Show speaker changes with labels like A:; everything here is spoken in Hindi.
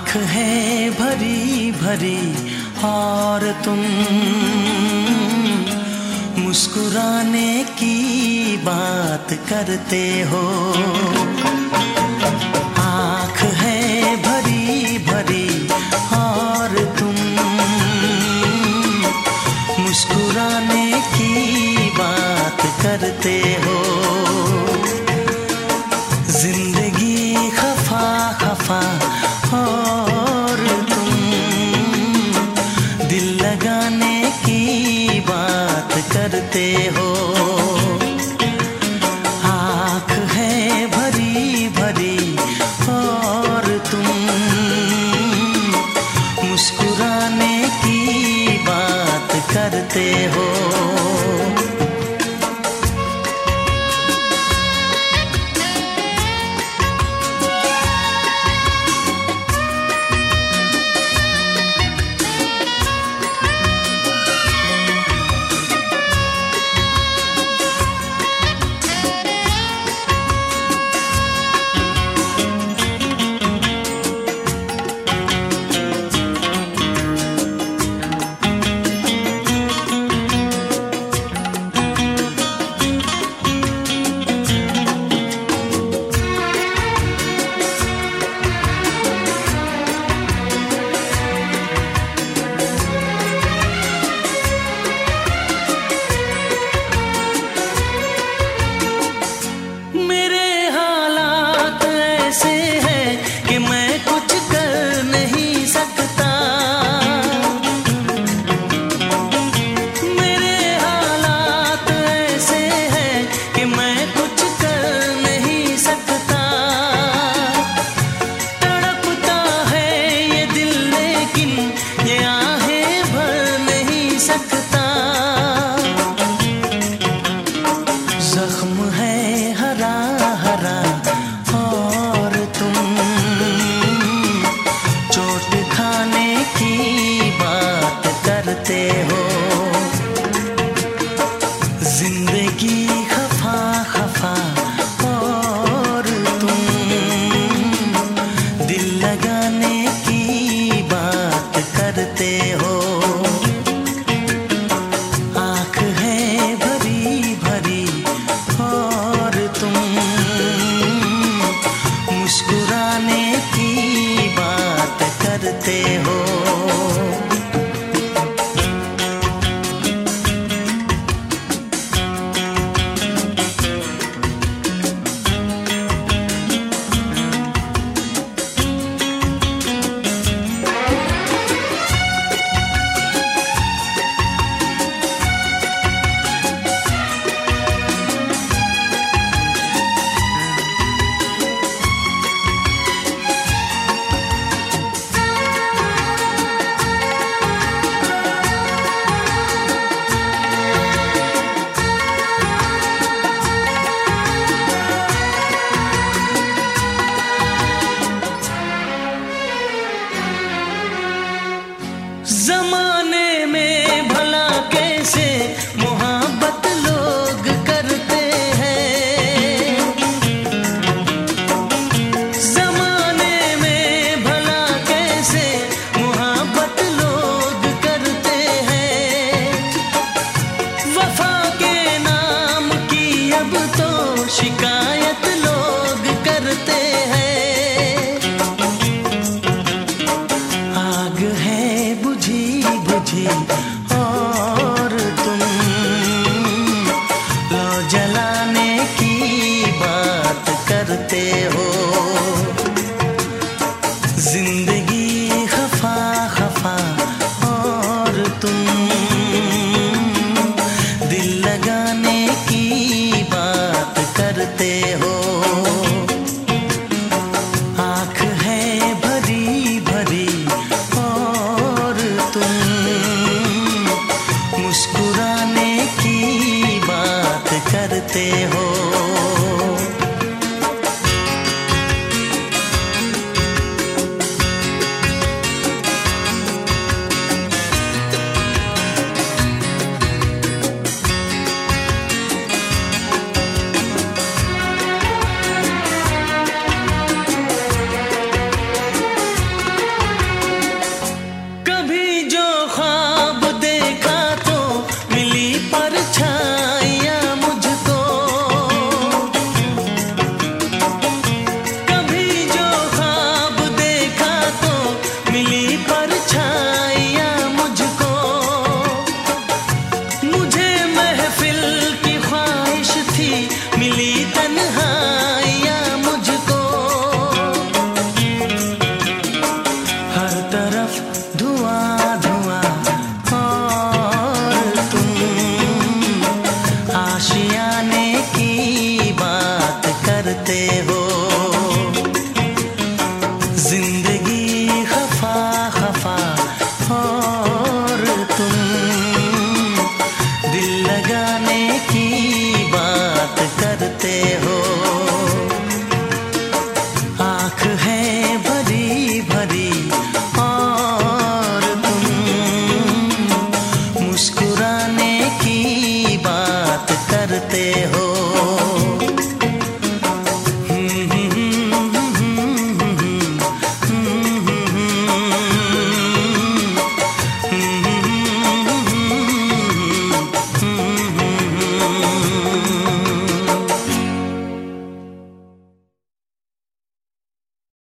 A: आँख है भरी भरी और तुम मुस्कुराने की बात करते हो। आँख है भरी भरी और तुम मुस्कुराने की बात करते हो। जिंदगी खफा खफा और तुम दिल लगाने की बात करते हो। आँख है भरी भरी और तुम मुस्कुराने की बात करते हो। जख्म है हरा हरा और तुम चोट खाने की बात करते हो। जिंदगी खफा खफा और तुम दिल लगाने की बात करते हो। आँख है भरी भरी और तुम मुस्कुराने की बात करते हो।